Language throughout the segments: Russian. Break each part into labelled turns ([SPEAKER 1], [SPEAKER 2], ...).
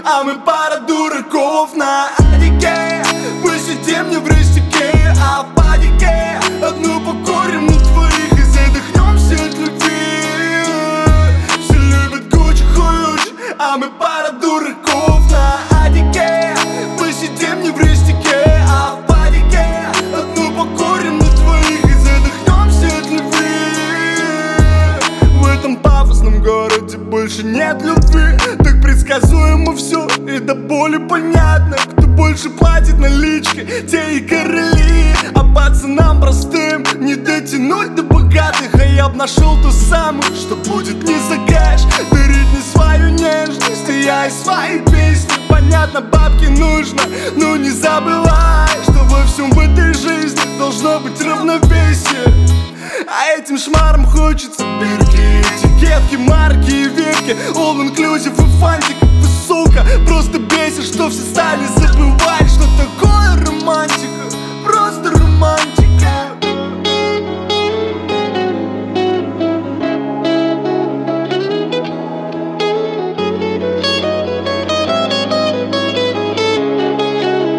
[SPEAKER 1] а мы пара дураков на адике. Посидим не в рестике, а в падике. Одну покурим на твоих и задохнемся от любви. Все любят Гуччи, хуючи, а мы пара дураков на адике. Посидим не в рестике, а в падике. Одну покурим на твоих и задохнемся от любви. В этом пафосном городе больше нет любви. Так предсказуемо все и до боли понятно. Кто больше платит наличкой, те и короли. А пацанам простым не дотянуть до богатых. А я б нашел ту самую, что будет не за кэш. Дарить не свою нежность, и я и свои песни. Понятно, бабки нужно, но не забывай, что во всем в этой жизни должно быть равновесие. А этим шмарам хочется бирки, этикетки, марки и ветки. All inclusive и фантик, вы, сука, просто бесит, что все стали забывать, что такое романтика, просто романтика.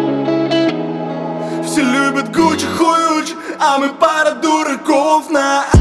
[SPEAKER 1] Все любят Гуччи, хуючи, а мы пара дураков на